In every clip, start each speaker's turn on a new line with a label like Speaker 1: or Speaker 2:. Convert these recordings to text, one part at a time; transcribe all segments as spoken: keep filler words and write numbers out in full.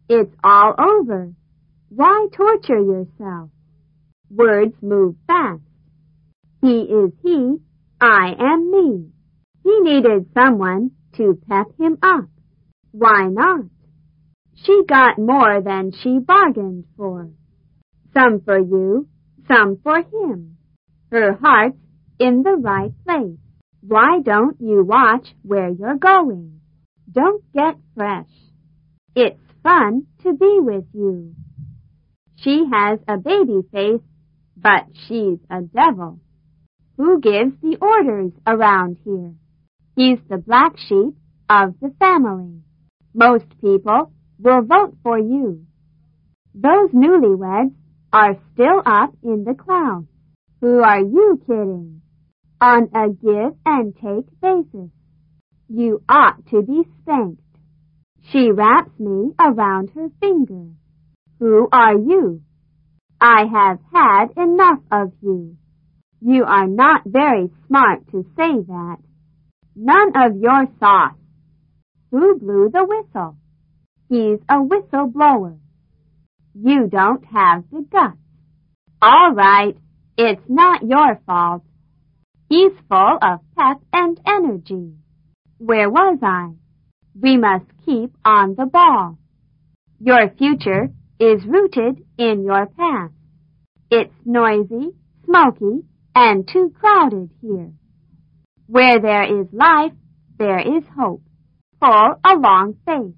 Speaker 1: It's all over. Why torture yourself? Words move fast. He is he, I am me. He needed someone to pep him up. Why not? She got more than she bargained for. Some for you, some for him. Her heart's in the right place. Why don't you watch where you're going? Don't get fresh. It's fun to be with you. She has a baby face, but she's a devil. Who gives the orders around here? He's the black sheep of the family. Most people will vote for you. Those newlyweds are still up in the clouds. Who are you kidding? On a give and take basis. You ought to be spanked. She wraps me around her finger. Who are you? I have had enough of you. You are not very smart to say that. None of your sauce. Who blew the whistle? He's a whistleblower. You don't have the guts. All right, it's not your fault. He's full of pep and energy. Where was I? We must keep on the ball. Your future is rooted in your past. It's noisy, smoky, and too crowded here. Where there is life, there is hope. Pull a long face.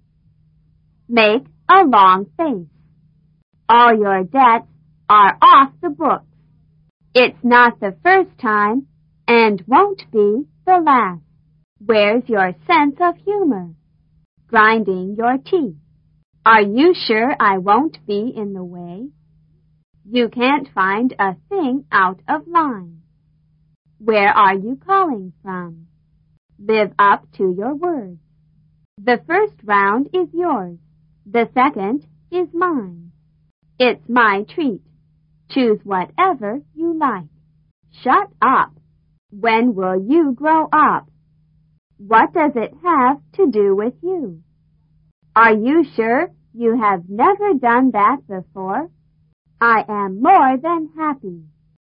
Speaker 1: Make a long face. All your debts are off the books. It's not the first time and won't be the last. Where's your sense of humor? Grinding your teeth. Are you sure I won't be in the way? You can't find a thing out of line. Where are you calling from? Live up to your words. The first round is yours. The second is mine. It's my treat. Choose whatever you like. Shut up. When will you grow up? What does it have to do with you? Are you sure you have never done that before? I am more than happy.